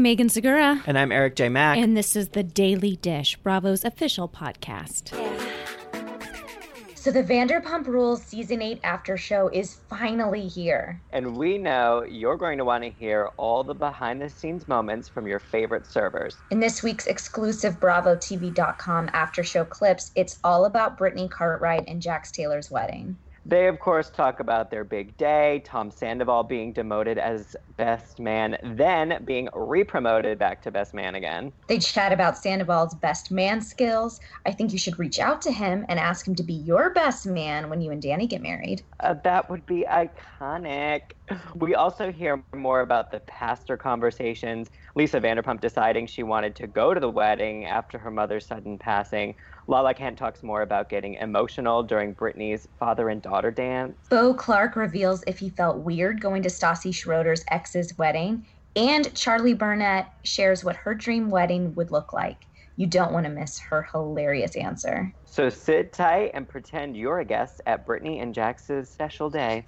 I'm Megan Segura. And I'm Eric J. Mack. And this is The Daily Dish, Bravo's official podcast. So the Vanderpump Rules Season 8 after show is finally here. And we know you're going to want to hear all the behind-the-scenes moments from your favorite servers. In this week's exclusive BravoTV.com after show clips, it's all about Brittany Cartwright and Jax Taylor's wedding. They, of course, talk about their big day, Tom Sandoval being demoted as best man, then being re-promoted back to best man again. They chat about Sandoval's best man skills. I think you should reach out to him and ask him to be your best man when you and Danny get married. That would be iconic. We also hear more about the pastor conversations, Lisa Vanderpump deciding she wanted to go to the wedding after her mother's sudden passing. Lala Kent talks more about getting emotional during Brittany's father and daughter dance. Beau Clark reveals if he felt weird going to Stassi Schroeder's ex's wedding. And Charlie Burnett shares what her dream wedding would look like. You don't want to miss her hilarious answer. So sit tight and pretend you're a guest at Brittany and Jax's special day.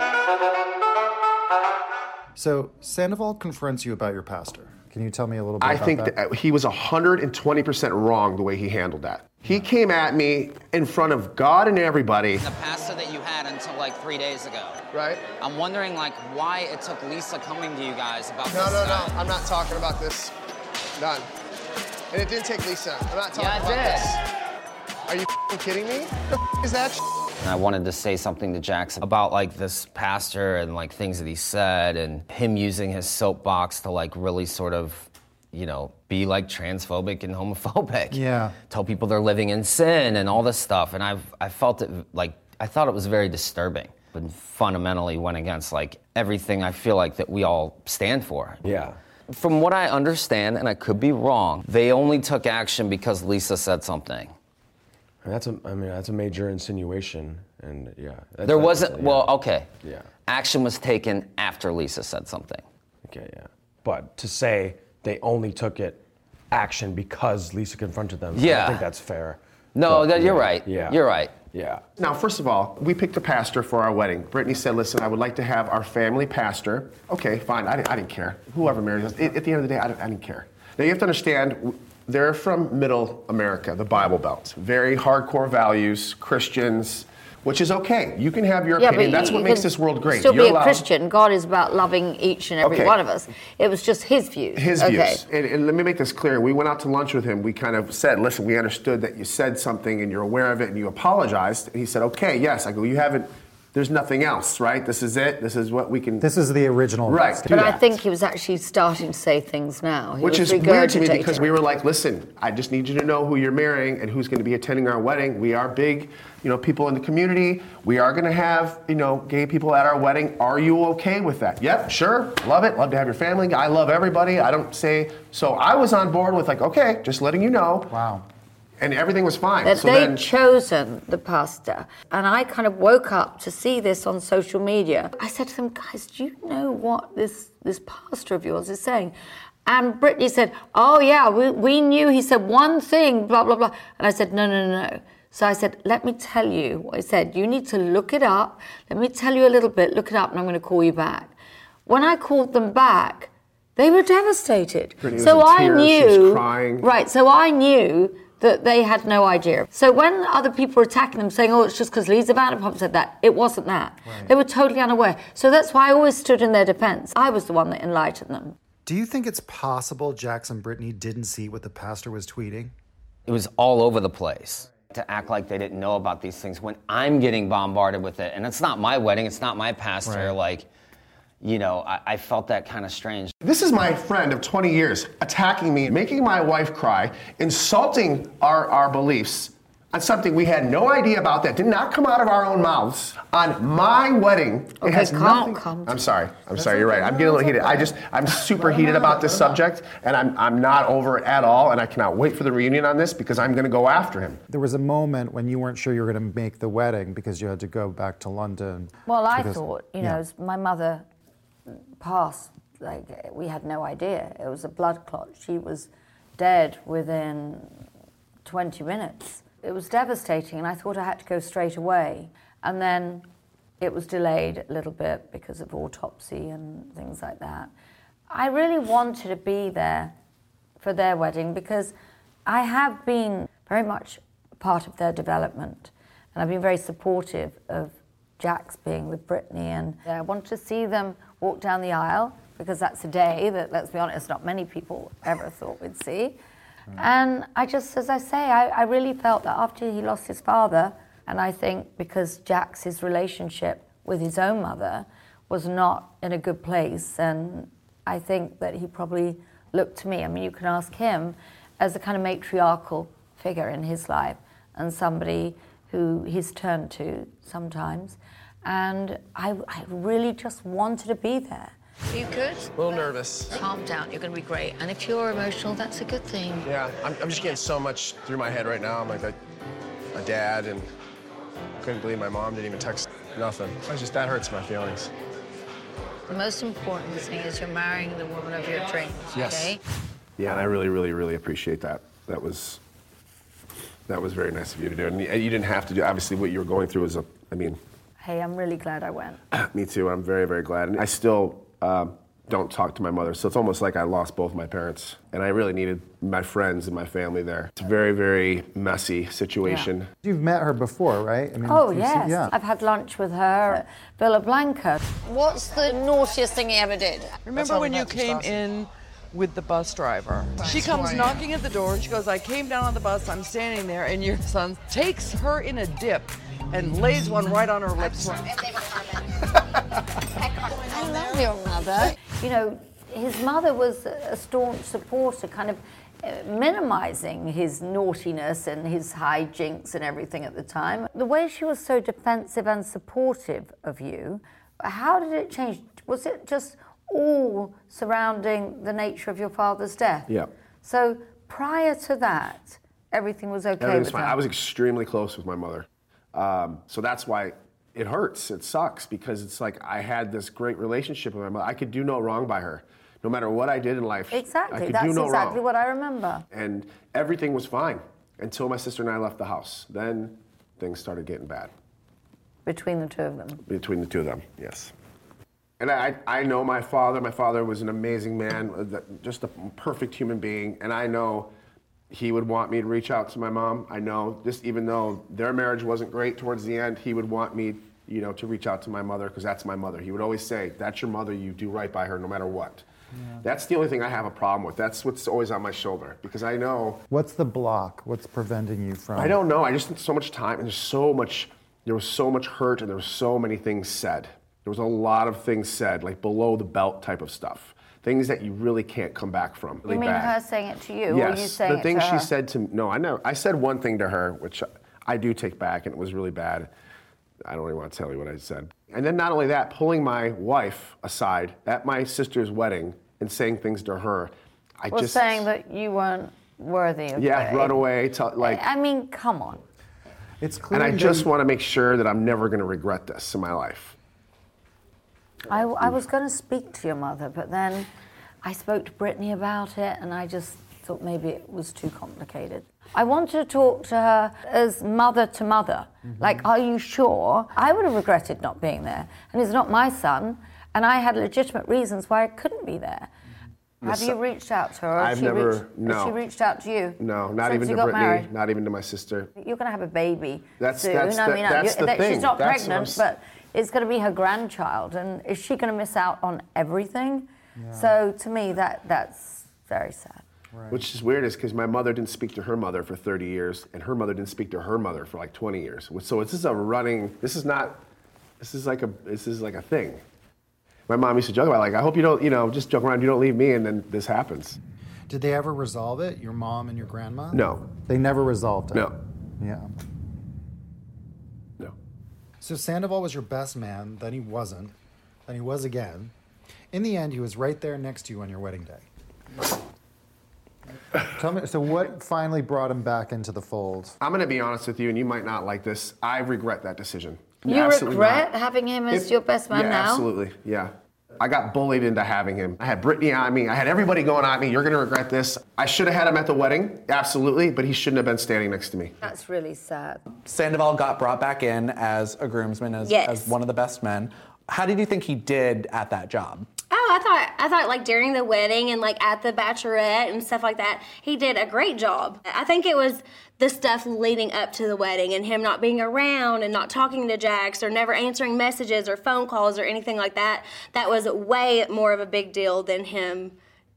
So Sandoval confronts you about your pastor. Can you tell me a little bit about that? I think that he was 120% wrong the way he handled that. He came at me in front of God and everybody. The pastor that you had until like 3 days ago. Right. I'm wondering like why it took Lisa coming to you guys about this. No. I'm not talking about this. Done. And it didn't take Lisa. I'm not talking about this. Are you kidding me? The is that? And I wanted to say something to Jax about like this pastor and like things that he said and him using his soapbox to like really sort of, you know, be like transphobic and homophobic. Yeah. Tell people they're living in sin and all this stuff. And I felt it like, I thought it was very disturbing and fundamentally went against like everything I feel like that we all stand for. Yeah. From what I understand, and I could be wrong, they only took action because Lisa said something. That's a major insinuation, and yeah. There wasn't, well, okay. Yeah. Action was taken after Lisa said something. Okay, yeah. But to say they only took action because Lisa confronted them, I don't think that's fair. No, But, you're right. Yeah. You're right. Yeah. Now, first of all, we picked a pastor for our wedding. Brittany said, listen, I would like to have our family pastor. Okay, fine, I didn't care. Whoever married us, at the end of the day, I didn't care. Now, you have to understand, they're from middle America, the Bible Belt. Very hardcore values, Christians, which is okay. You can have your opinion. That's what makes this world great. Still be a Christian. God is about loving each and every one of us. It was just his views. His views. And let me make this clear. We went out to lunch with him. We kind of said, listen, we understood that you said something and you're aware of it and you apologized. And he said, okay, yes. I go, you haven't, there's nothing else, right? This is it. This is what we can. This is the original. Right. But I think he was actually starting to say things now. Which is weird to me because we were like, listen, I just need you to know who you're marrying and who's going to be attending our wedding. We are big, people in the community. We are going to have, gay people at our wedding. Are you okay with that? Yep, sure. Love it. Love to have your family. I love everybody. I don't say. So I was on board with like, okay, just letting you know. Wow. And everything was fine. That they'd chosen the pastor. And I kind of woke up to see this on social media. I said to them, guys, do you know what this pastor of yours is saying? And Brittany said, oh yeah, we knew he said one thing, blah, blah, blah. And I said, no. So I said, let me tell you what he said. You need to look it up. Let me tell you a little bit, look it up, and I'm going to call you back. When I called them back, they were devastated. Brittany was in tears, she was crying. Right, so I knew that they had no idea. So when other people were attacking them, saying, oh, it's just because Lisa Vanderpump said that, it wasn't that. Right. They were totally unaware. So that's why I always stood in their defense. I was the one that enlightened them. Do you think it's possible Jax and Brittany didn't see what the pastor was tweeting? It was all over the place. To act like they didn't know about these things when I'm getting bombarded with it. And it's not my wedding, it's not my pastor. Right. I felt that kind of strange. This is my friend of 20 years attacking me, making my wife cry, insulting our beliefs on something we had no idea about that did not come out of our own mouths on my wedding. Okay, it has nothing. I'm sorry, you're right. I'm getting a little heated. I'm super heated about this subject, and I'm not over it at all, and I cannot wait for the reunion on this because I'm going to go after him. There was a moment when you weren't sure you were going to make the wedding because you had to go back to London. Well, I thought, as my mother passed, we had no idea. It was a blood clot. She was dead within 20 minutes. It was devastating, and I thought I had to go straight away. And then it was delayed a little bit because of autopsy and things like that. I really wanted to be there for their wedding because I have been very much part of their development, and I've been very supportive of Jax being with Britney, and I want to see them walk down the aisle because that's a day that, let's be honest, not many people ever thought we'd see. And I just, as I say, I really felt that after he lost his father, and I think because Jax's relationship with his own mother was not in a good place, and I think that he probably looked to me, I mean, you can ask him, as a kind of matriarchal figure in his life and somebody who he's turned to sometimes. And I really just wanted to be there. Are you good? A little nervous. Calm down, you're gonna be great. And if you're emotional, that's a good thing. Yeah, I'm just getting so much through my head right now. I'm like a dad, and couldn't believe my mom didn't even text nothing. That hurts my feelings. The most important thing is you're marrying the woman of your dreams, okay? Yeah, and I really, really, really appreciate that. That was very nice of you to do. And you didn't have to do, obviously what you were going through was Hey, I'm really glad I went. Me too, I'm very, very glad. And I still don't talk to my mother, so it's almost like I lost both my parents. And I really needed my friends and my family there. It's a very, very messy situation. Yeah. You've met her before, right? I mean, yes. Yeah. I've had lunch with her at Villa Blanca. What's the naughtiest thing he ever did? Remember when you came in with the bus driver? She comes knocking at the door, she goes, I came down on the bus, I'm standing there, and your son takes her in a dip and lays one right on her lips. I love your mother. You know, his mother was a staunch supporter, kind of minimizing his naughtiness and his hijinks and everything at the time. The way she was so defensive and supportive of you, how did it change? Was it just all surrounding the nature of your father's death? Yeah. So prior to that, everything was okay Everything's with fine. her? I was extremely close with my mother. So that's why it hurts. It sucks because it's like I had this great relationship with my mother. I could do no wrong by her. No matter what I did in life, Exactly. I could That's do no exactly wrong. what I remember. And everything was fine until my sister and I left the house. Then things started getting bad. Between the two of them? Between the two of them, yes. And I know my father. My father was an amazing man, just a perfect human being. And I know he would want me to reach out to my mom. I know, just even though their marriage wasn't great towards the end, he would want me, to reach out to my mother because that's my mother. He would always say, that's your mother, you do right by her no matter what. Yeah. That's the only thing I have a problem with. That's what's always on my shoulder because I know. What's the block? What's preventing you from? I don't know. I just spent so much time and there was so much hurt and there were so many things said. There was a lot of things said, like below the belt type of stuff. Things that you really can't come back from. Really You mean bad. her saying it to you, yes, or you saying it to her? the things she said to me. No, I know. I said one thing to her, which I do take back, and it was really bad. I don't even want to tell you what I said. And then not only that, pulling my wife aside at my sister's wedding and saying things to her. Saying that you weren't worthy of Yeah, run away. I mean, come on. It's clear. And I just want to make sure that I'm never going to regret this in my life. I was going to speak to your mother, but then I spoke to Britney about it, and I just thought maybe it was too complicated. I wanted to talk to her as mother to mother. Mm-hmm. Like, are you sure? I would have regretted not being there, and it's not my son, and I had legitimate reasons why I couldn't be there. Have you reached out to her? I've never, no. Has she reached out to you? No, not Since even to you got Britney, married? not even to my sister. You're going to have a baby soon. That's the thing. She's not That's pregnant, but it's going to be her grandchild, and is she going to miss out on everything? Yeah. So to me, that's very sad. Right. Which is weird, is because my mother didn't speak to her mother for 30 years, and her mother didn't speak to her mother for like 20 years. So this is like a thing. My mom used to joke about, like, I hope you don't, just joke around, you don't leave me, and then this happens. Did they ever resolve it, your mom and your grandma? No. They never resolved it? No. Yeah. No. So Sandoval was your best man, then he wasn't, then he was again. In the end, he was right there next to you on your wedding day. Tell me, so what finally brought him back into the fold? I'm going to be honest with you, and you might not like this. I regret that decision. You Absolutely regret not. having him as your best man now? Absolutely, yeah. I got bullied into having him. I had Britney on me. I had everybody going on me. You're going to regret this. I should have had him at the wedding, absolutely, but he shouldn't have been standing next to me. That's really sad. Sandoval got brought back in as a groomsman, as one of the best men. How did you think he did at that job? Oh, I thought like during the wedding and like at the bachelorette and stuff like that, he did a great job. I think it was the stuff leading up to the wedding and him not being around and not talking to Jax or never answering messages or phone calls or anything like that. That was way more of a big deal than him,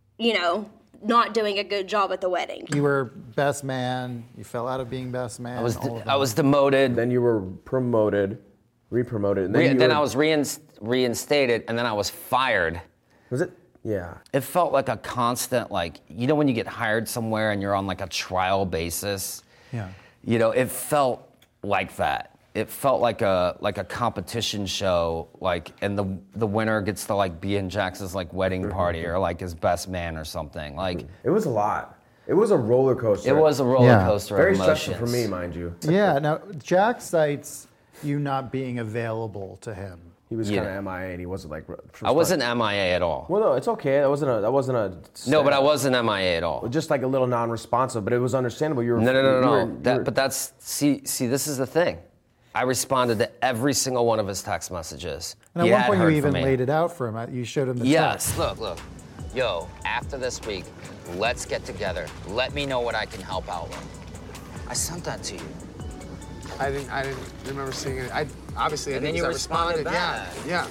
not doing a good job at the wedding. You were best man. You fell out of being best man. I was demoted. Then you were promoted, re-promoted. And then I was reinstated, and then I was fired. Was it? Yeah. It felt like a constant, when you get hired somewhere and you're on like a trial basis. Yeah. It felt like that. It felt like a competition show, and the winner gets to be in Jax's wedding party or his best man or something. It was a lot. It was a roller coaster. It was a roller coaster of Very emotions. stressful for me, mind you. Yeah. Now Jax cites you not being available to him. He was kind of MIA, and he wasn't I wasn't MIA at all. Well, no, it's okay. That wasn't a. No, but I wasn't MIA at all. Just a little non-responsive, but it was understandable. You were No. But that's see. This is the thing. I responded to every single one of his text messages. And at one point, you even laid it out for him. You showed him the text. Look. Yo, after this week, let's get together. Let me know what I can help out with. I sent that to you. I didn't remember seeing it. Obviously, I and didn't. Then you responded back. Yeah.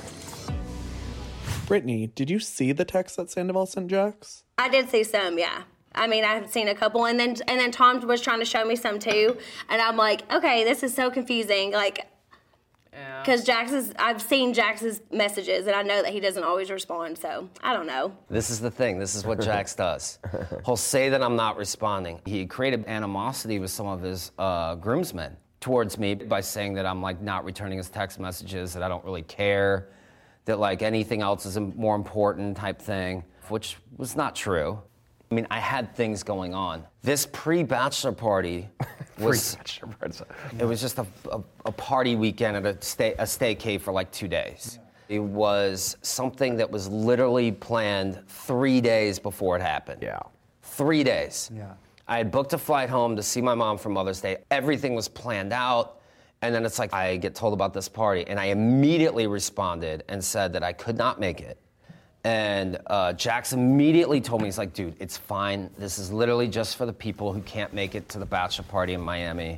Brittany, did you see the text that Sandoval sent Jax? I did see some, yeah. I mean, I've seen a couple, and then Tom was trying to show me some too, and I'm like, okay, this is so confusing, because I've seen Jax's messages, and I know that he doesn't always respond, so I don't know. This is the thing. This is what Jax does. He'll say that I'm not responding. He created animosity with some of his groomsmen towards me by saying that I'm not returning his text messages, that I don't really care, that anything else is more important type thing, which was not true. I mean, I had things going on. This pre-bachelor party was it was just a party weekend at a staycay for 2 days. It was something that was literally planned 3 days before it happened. Yeah. 3 days. Yeah. I had booked a flight home to see my mom for Mother's Day. Everything was planned out. And then it's I get told about this party. And I immediately responded and said that I could not make it. And Jax immediately told me, he's like, dude, it's fine. This is literally just for the people who can't make it to the bachelor party in Miami.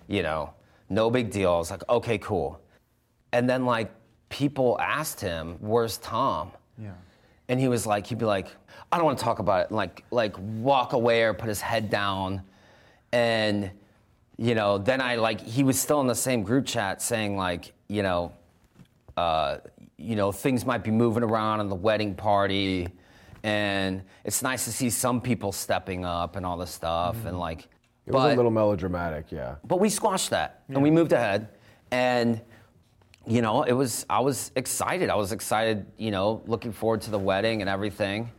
No big deal. I was like, okay, cool. And then people asked him, where's Tom? Yeah. And he was he'd be like, I don't want to talk about it, and walk away or put his head down. And, then he was still in the same group chat saying things might be moving around in the wedding party, and it's nice to see some people stepping up and all this stuff, and It was a little melodramatic, yeah. But we squashed that, and we moved ahead, and I was excited. I was excited, looking forward to the wedding and everything.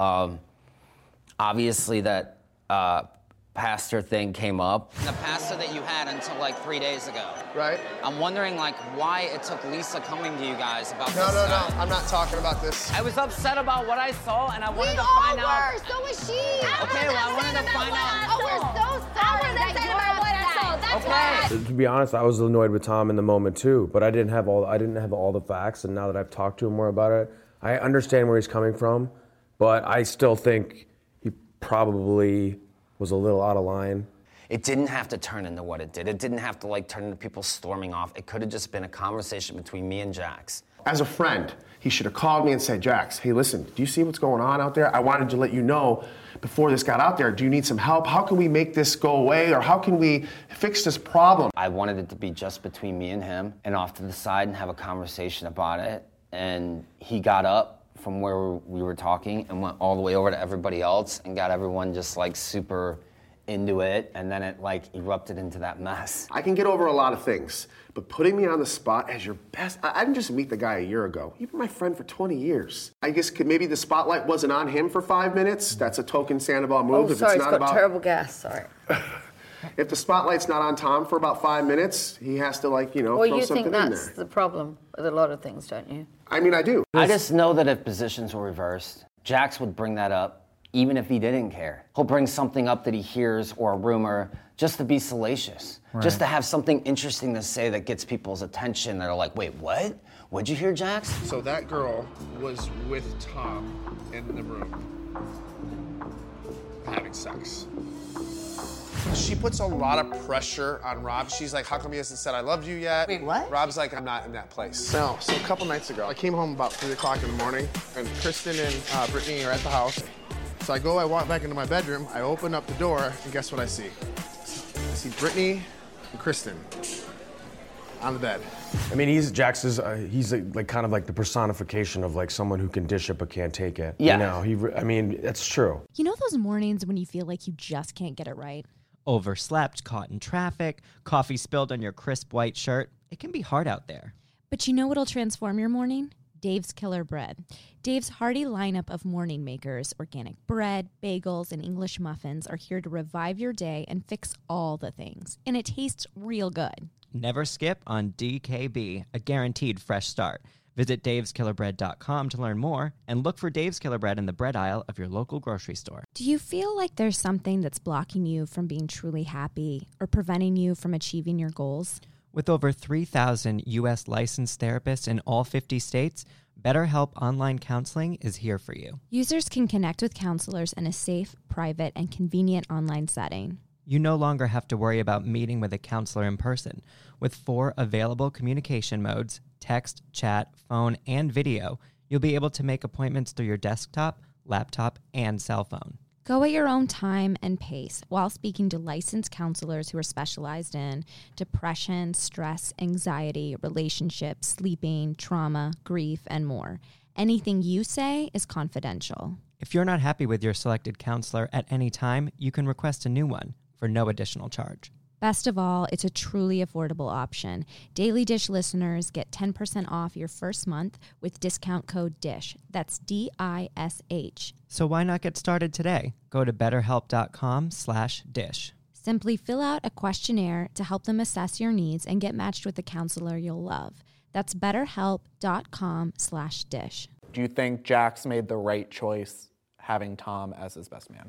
Obviously, that pastor thing came up. The pastor that you had until 3 days ago. Right. I'm wondering why it took Lisa coming to you guys about this. No. I'm not talking about this. I was upset about what I saw, and I wanted to find out. We all were. So was she. Okay, well, I wanted to find out. Oh, we're so sorry that you're what I saw. That's why. To be honest, I was annoyed with Tom in the moment too, but I didn't have all the facts, and now that I've talked to him more about it, I understand where he's coming from, but I still think he probably was a little out of line. It didn't have to turn into what it did. It didn't have to turn into people storming off. It could have just been a conversation between me and Jax. As a friend, he should have called me and said, Jax, hey, listen, do you see what's going on out there? I wanted to let you know before this got out there. Do you need some help? How can we make this go away? Or how can we fix this problem? I wanted it to be just between me and him and off to the side and have a conversation about it. And he got up from where we were talking and went all the way over to everybody else and got everyone just super into it, and then it erupted into that mess. I can get over a lot of things, but putting me on the spot as your best, I didn't just meet the guy a year ago. You've been my friend for 20 years. I guess maybe the spotlight wasn't on him for 5 minutes. That's a token Sandoval move. Oh, sorry, it's got terrible gas, sorry. If the spotlight's not on Tom for about 5 minutes, he has to well, throw you something in think there. that's the problem with a lot of things, don't you? I mean, I do. I just know that if positions were reversed, Jax would bring that up, even if he didn't care. He'll bring something up that he hears or a rumor just to be salacious, just to have something interesting to say that gets people's attention. They're like, wait, what? What'd you hear, Jax? So that girl was with Tom in the room having sex. She puts a lot of pressure on Rob. She's like, how come he hasn't said I loved you yet? Wait, what? Rob's like, I'm not in that place. No, so a couple nights ago, I came home about 3 o'clock in the morning, and Kristen and Brittany are at the house. So I walk back into my bedroom, I open up the door, and guess what I see? I see Brittany and Kristen on the bed. I mean, he's like kind of like the personification of like someone who can dish it but can't take it. Yeah. You know, I mean, that's true. You know those mornings when you feel like you just can't get it right? Overslept, caught in traffic, coffee spilled on your crisp white shirt. It can be hard out there. But you know what'll transform your morning? Dave's Killer Bread. Dave's hearty lineup of morning makers, organic bread, bagels, and English muffins are here to revive your day and fix all the things. And it tastes real good. Never skip on DKB, a guaranteed fresh start. Visit daveskillerbread.com to learn more and look for Dave's Killer Bread in the bread aisle of your local grocery store. Do you feel like there's something that's blocking you from being truly happy or preventing you from achieving your goals? With over 3,000 U.S. licensed therapists in all 50 states, BetterHelp Online Counseling is here for you. Users can connect with counselors in a safe, private, and convenient online setting. You no longer have to worry about meeting with a counselor in person. With 4 available communication modes, text, chat, phone, and video, you'll be able to make appointments through your desktop, laptop, and cell phone. Go at your own time and pace while speaking to licensed counselors who are specialized in depression, stress, anxiety, relationships, sleeping, trauma, grief, and more. Anything you say is confidential. If you're not happy with your selected counselor at any time, you can request a new one for no additional charge. Best of all, it's a truly affordable option. Daily Dish listeners get 10% off your first month with discount code DISH. That's DISH. So why not get started today? Go to betterhelp.com/dish. Simply fill out a questionnaire to help them assess your needs and get matched with a counselor you'll love. That's betterhelp.com/dish. Do you think Jax made the right choice having Tom as his best man?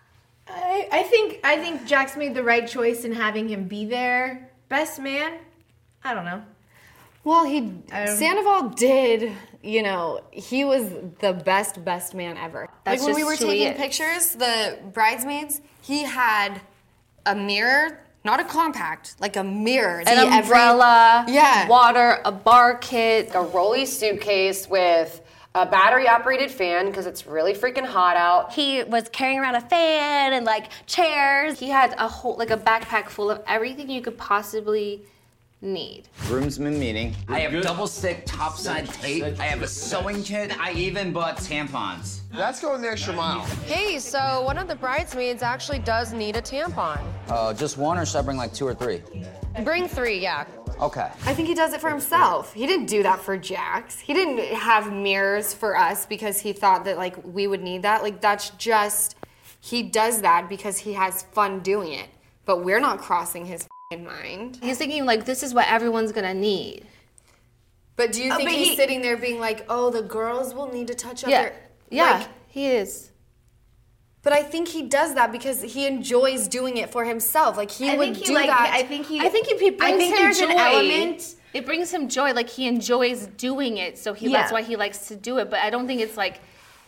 I think Jax made the right choice in having him be there. Best man? I don't know. Well, Sandoval did, you know, he was the best man ever. That's like when we were taking taking pictures, the bridesmaids, he had a mirror, not a compact, like a mirror. An umbrella, Yeah. water, a bar kit, a rolly suitcase with a battery-operated fan because it's really freaking hot out. He was carrying around a fan and like chairs. He had a whole, like a backpack full of everything you could possibly need. Groomsmen meeting. I have double stick topside tape. I have a sewing kit. I even bought tampons. That's going the extra mile. Hey, so one of the bridesmaids actually does need a tampon. Just one, or should I bring like 2 or 3? Bring 3, yeah. Okay. I think he does it for himself. He didn't do that for Jax. He didn't have mirrors for us because he thought that like we would need that. Like that's just, he does that because he has fun doing it. But we're not crossing his mind. He's thinking like this is what everyone's gonna need. But do you think he's sitting there being like, oh, the girls will need to touch up their... Yeah, like, he is. But I think he does that because he enjoys doing it for himself. Like he would do that. I think there's an element. It brings him joy. Like he enjoys doing it, so that's why he likes to do it. But I don't think it's like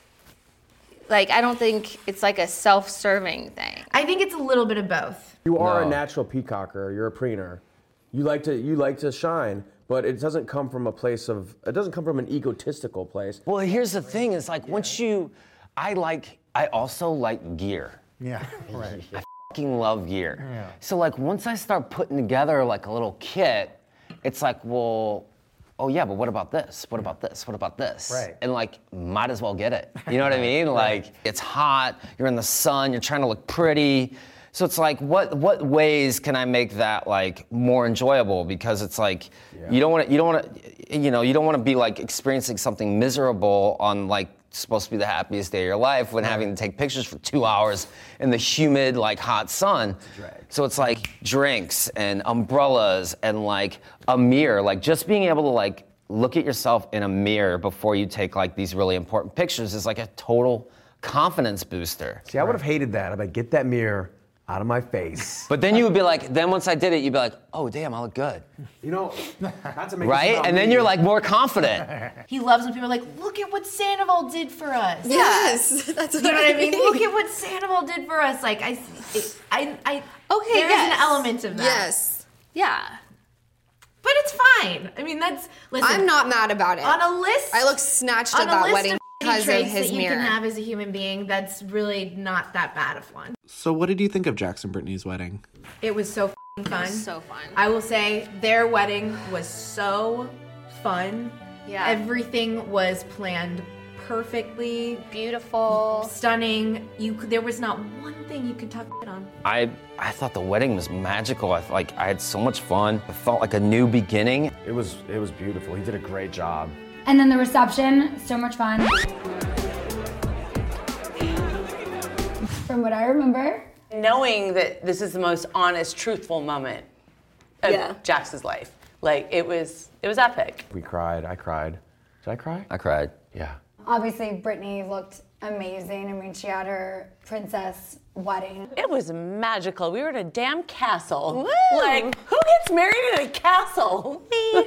I don't think it's like a self-serving thing. I think it's a little bit of both. You are a natural peacocker. You're a preener. You like to shine, but it doesn't come from a place of. It doesn't come from an egotistical place. Well, here's the thing: is like once you, I also like gear. Yeah, right. I fucking love gear. Yeah. So like once I start putting together like a little kit, it's like, well, oh yeah, but what about this? What about this? What about this? Right. And like, might as well get it. You know what I mean? Like, it's hot, you're in the sun, you're trying to look pretty. So it's like, what ways can I make that like more enjoyable? Because it's like, you don't want to be like experiencing something miserable on like supposed to be the happiest day of your life when having to take pictures for 2 hours in the humid, like hot sun. So it's like drinks and umbrellas and like a mirror, like just being able to like look at yourself in a mirror before you take like these really important pictures is like a total confidence booster. See, I would have hated that. I'm like, get that mirror. out of my face. But then you would be like, then once I did it, you'd be like, oh, damn, I look good. You know, not to make Right? And then you're like more confident. He loves when people are like, look at what Sandoval did for us. Yes, that's You know what I mean? Look at what Sandoval did for us. Like, okay, there's an element of that. Yes. Yeah. But it's fine. I mean, listen. I'm not mad about it. On a list. I look snatched on at a that list wedding of because of traits his that mirror. you can have as a human being, that's really not that bad of one. So what did you think of Jax and Brittany's wedding? It was so fun. So fun. I will say their wedding was so fun. Yeah. Everything was planned perfectly. Beautiful. Stunning. There was not one thing you could talk shit on. I thought the wedding was magical. I had so much fun. It felt like a new beginning. It was beautiful. He did a great job. And then the reception, so much fun. From what I remember. Knowing that this is the most honest, truthful moment of Jax's life. Like, it was epic. We cried. I cried. Did I cry? I cried. Yeah. Obviously, Brittany looked amazing. I mean, she had her princess wedding. It was magical. We were in a damn castle. Woo! Like, who gets married in a castle? Me.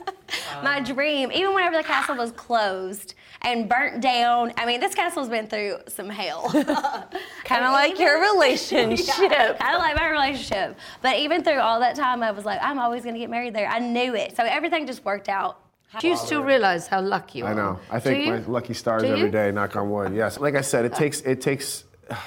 My dream, even whenever the castle was closed and burnt down. I mean, this castle's been through some hell. Kind of like your relationship. Yeah, kind of like my relationship. But even through all that time, I was like, I'm always going to get married there. I knew it. So everything just worked out. Do you still realize how lucky you are? I know. I thank my lucky stars every day, knock on wood. Yes. Like I said, it takes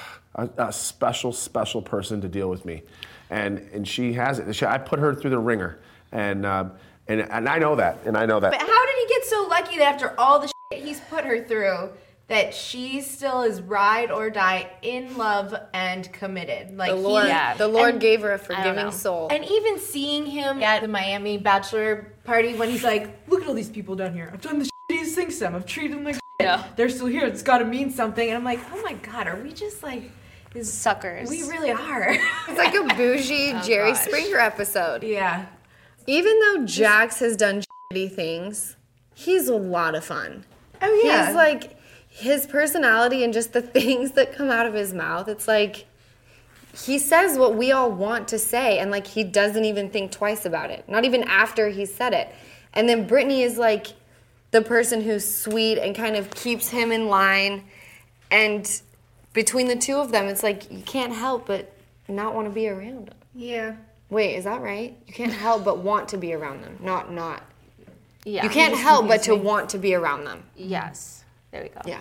a special person to deal with me. And she has it. I put her through the ringer. And I know that. And I know that. But how did he get so lucky that after all the shit he's put her through, that she still is ride or die, in love and committed? Like the Lord gave her a forgiving soul. And even seeing him at the Miami bachelor party when he's like, look at all these people down here. I've done the shittiest things to them. I've treated them like shit. Yeah. They're still here. It's got to mean something. And I'm like, oh my God, are we just like suckers? We really are. It's like a bougie Jerry Springer episode. Yeah. Even though Jax has done shitty things, he's a lot of fun. Oh yeah. He's like, his personality and just the things that come out of his mouth, it's like, he says what we all want to say, and like, he doesn't even think twice about it. Not even after he said it. And then Brittany is like the person who's sweet and kind of keeps him in line. And between the two of them, it's like, you can't help but not want to be around them. Yeah. Wait, is that right? You can't help but want to be around them. Not. Yeah. You can't help but to want to be around them. Yes. There we go. Yeah.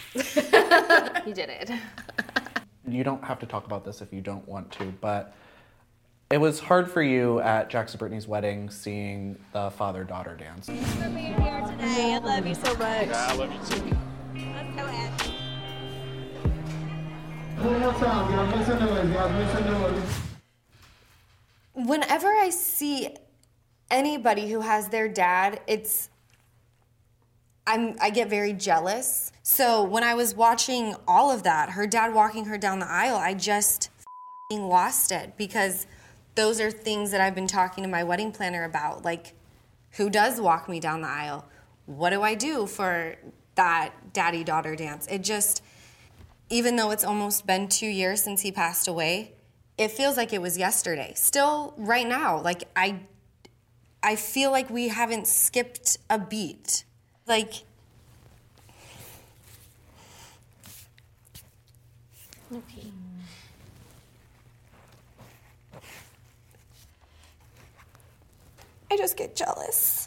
You did it. You don't have to talk about this if you don't want to, but it was hard for you at Jax and Brittany's wedding seeing the father-daughter dance. Thanks for being here today. I love you so much. Yeah, I love you too. Let's go ahead. Whenever I see anybody who has their dad, I get very jealous. So when I was watching all of that, her dad walking her down the aisle, I just lost it, because those are things that I've been talking to my wedding planner about. Like, who does walk me down the aisle? What do I do for that daddy-daughter dance? It just, even though it's almost been 2 years since he passed away, it feels like it was yesterday. Still, right now, like, I feel like we haven't skipped a beat. Like, Okay. I just get jealous.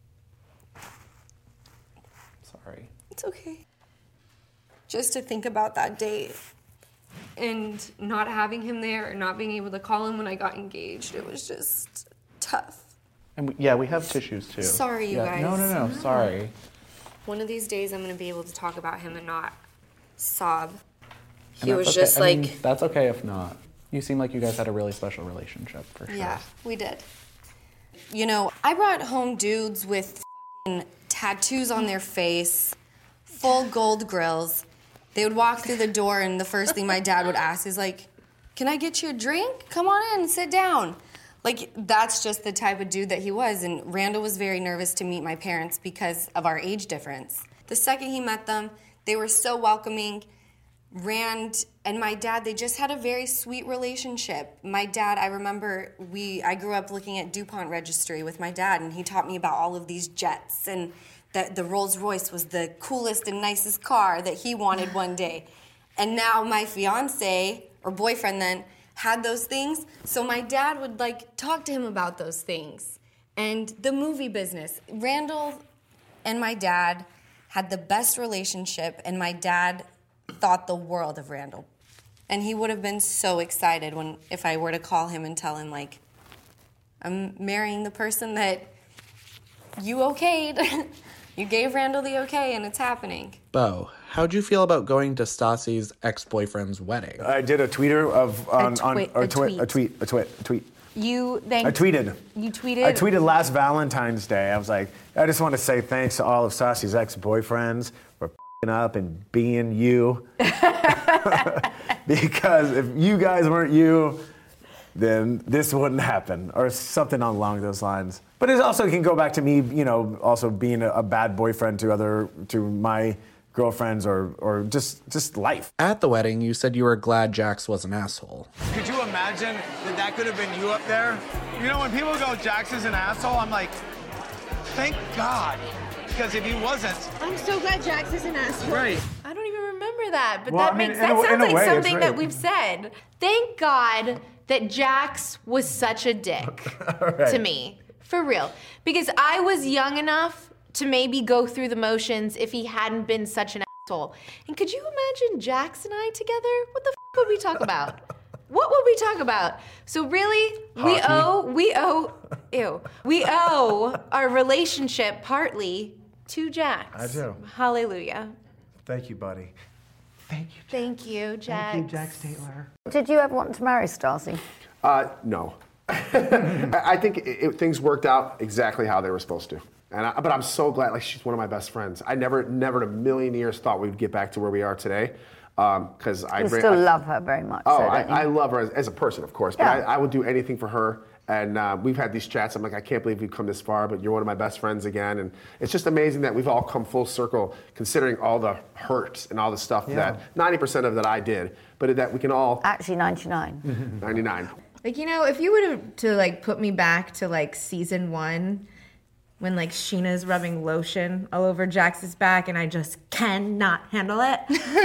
Sorry. It's okay. Just to think about that date and not having him there or not being able to call him when I got engaged, it was just tough. And we have tissues too. Sorry, you guys. No, sorry. One of these days I'm going to be able to talk about him and not sob. And He was that's just okay. I like... mean, that's okay if not. You seem like you guys had a really special relationship, for sure. Yeah, we did. You know, I brought home dudes with tattoos on their face, full gold grills. They would walk through the door and the first thing my dad would ask is like, can I get you a drink? Come on in, sit down. Like, that's just the type of dude that he was. And Randall was very nervous to meet my parents because of our age difference. The second he met them, they were so welcoming. Rand and my dad, they just had a very sweet relationship. My dad, I remember I grew up looking at DuPont Registry with my dad, and he taught me about all of these jets, and that the Rolls Royce was the coolest and nicest car that he wanted one day. And now my fiance, or boyfriend then, had those things, so my dad would like talk to him about those things. And the movie business. Randall and my dad had the best relationship, and my dad thought the world of Randall. And he would have been so excited if I were to call him and tell him, like, I'm marrying the person that you okayed. You gave Randall the okay, and it's happening. Bo, how'd you feel about going to Stassi's ex-boyfriend's wedding? I did a tweeter a tweet. You I tweeted. You tweeted? I tweeted last Valentine's Day. I was like, I just want to say thanks to all of Stassi's ex-boyfriends for f***ing up and being you. Because if you guys weren't you, then this wouldn't happen, or something along those lines. But it also can go back to me, also being a bad boyfriend to my girlfriends or just life. At the wedding, you said you were glad Jax was an asshole. Could you imagine that could have been you up there? When people go, Jax is an asshole, I'm like, thank God. Because if he wasn't... I'm so glad Jax is an asshole. Right. I don't even remember that, but Well, that I mean, makes in that a sounds like way, something it's that right. we've said. Thank God that Jax was such a dick Right. to me. For real. Because I was young enough to maybe go through the motions if he hadn't been such an asshole. And could you imagine Jax and I together? What the f*** would we talk about? What would we talk about? So really, we owe our relationship partly to Jax. I do. Hallelujah. Thank you, buddy. Thank you, Jax. Jax Taylor. Did you ever want to marry Stassi? No. I think things worked out exactly how they were supposed to. But I'm so glad, like, she's one of my best friends. I never in a million years thought we'd get back to where we are today. Because I still love her very much. Oh, so, don't you? I love her as a person, of course. Yeah. But I would do anything for her. And we've had these chats. I'm like, I can't believe we've come this far, but you're one of my best friends again. And it's just amazing that we've all come full circle, considering all the hurt and all the stuff that 90% of that I did, but that we can all... Actually, 99. 99. Like, if you were to put me back to season 1, when Sheena's rubbing lotion all over Jax's back and I just cannot handle it,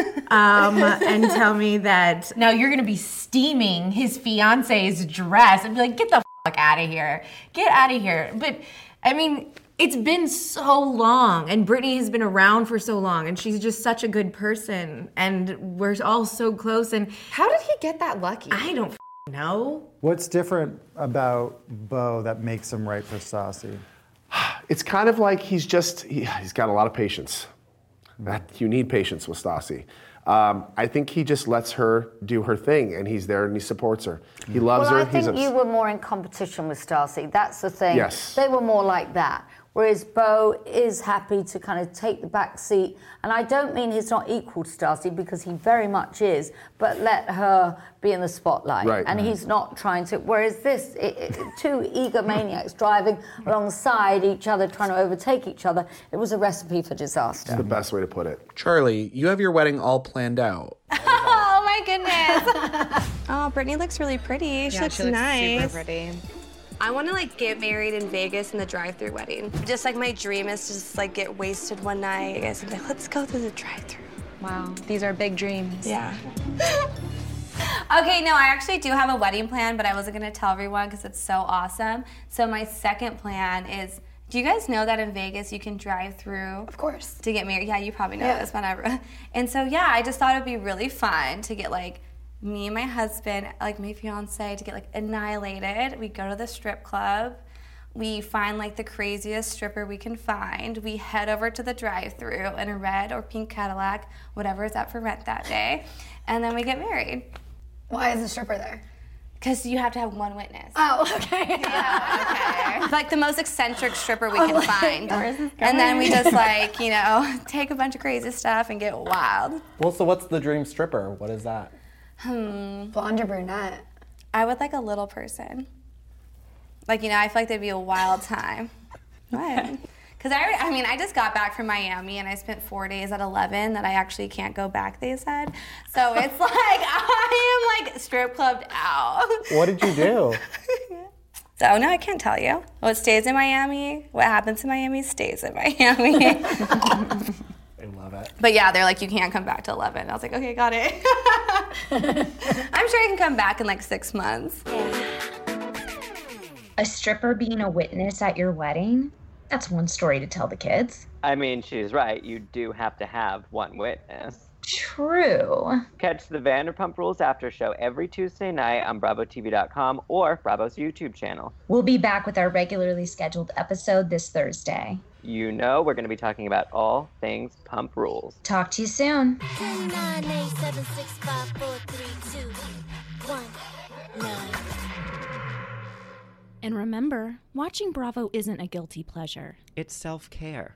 and tell me that now you're gonna be steaming his fiance's dress and be like, get the fuck out of here. Get out of here. But I mean, it's been so long, and Brittany has been around for so long, and she's just such a good person, and we're all so close. And how did he get that lucky? I don't know. What's different about Bo that makes him right for Stassi? It's kind of like he's got a lot of patience. You need patience with Stassi. I think he just lets her do her thing, and he's there and he supports her. He loves her. I think you were more in competition with Stassi. That's the thing. Yes. They were more like that. Whereas Bo is happy to kind of take the back seat. And I don't mean he's not equal to Stassi, because he very much is, but let her be in the spotlight. Right. And he's not trying to, whereas this, two egomaniacs driving alongside each other, trying to overtake each other, it was a recipe for disaster. It's the best way to put it. Charlie, you have your wedding all planned out. Oh my goodness. Oh, Brittany looks really pretty. She looks nice. Super pretty. I want to get married in Vegas in the drive-through wedding. Just my dream is to just get wasted one night. I guess let's go through the drive-through. Wow, these are big dreams. Yeah. Okay, no, I actually do have a wedding plan, but I wasn't gonna tell everyone because it's so awesome. So my second plan is, do you guys know that in Vegas you can drive through? Of course. To get married? Yeah, you probably know this, whatever. And so yeah, I just thought it'd be really fun to get me and my husband, my fiance, to get annihilated. We go to the strip club. We find the craziest stripper we can find. We head over to the drive-thru in a red or pink Cadillac, whatever is up for rent that day, and then we get married. Why is the stripper there? Because you have to have one witness. Oh, okay. Yeah, okay. The most eccentric stripper we can find. Where is this going? And then we just take a bunch of crazy stuff and get wild. Well, so what's the dream stripper? What is that? Blonde or brunette? I would like a little person. I feel like they'd be a wild time. What? Because I just got back from Miami and I spent 4 days at 11 that I actually can't go back, they said. So it's like, I am like strip clubbed out. What did you do? So no, I can't tell you. What stays in Miami, what happens in Miami stays in Miami. I love it. But yeah, they're like, you can't come back to 11. I was like, okay, got it. I'm sure I can come back in like 6 months. A stripper being a witness at your wedding? That's one story to tell the kids. I mean, she's right. You do have to have one witness. True. Catch the Vanderpump Rules after show every Tuesday night on BravoTV.com or Bravo's YouTube channel. We'll be back with our regularly scheduled episode this Thursday. You know we're going to be talking about all things Pump Rules. Talk to you soon. 10, 9, 8, 7, 6, 5, 4, 3, 2, 1, 9. And remember, watching Bravo isn't a guilty pleasure. It's self-care.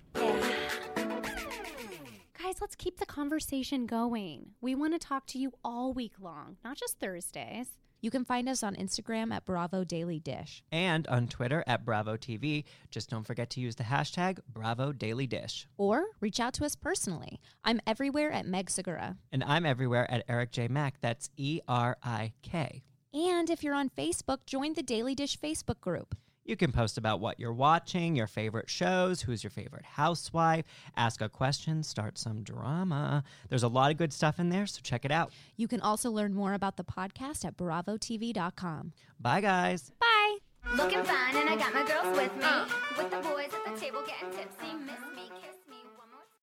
Guys, let's keep the conversation going. We want to talk to you all week long, not just Thursdays. You can find us on Instagram at Bravo Daily Dish. And on Twitter at Bravo TV. Just don't forget to use the hashtag Bravo Daily Dish. Or reach out to us personally. I'm everywhere at Meg Segura. And I'm everywhere at Eric J. Mack. That's ERIK. And if you're on Facebook, join the Daily Dish Facebook group. You can post about what you're watching, your favorite shows, who's your favorite housewife, ask a question, start some drama. There's a lot of good stuff in there, so check it out. You can also learn more about the podcast at BravoTV.com. Bye, guys. Bye. Looking fine, and I got my girls with me. With the boys at the table getting tipsy. Miss me.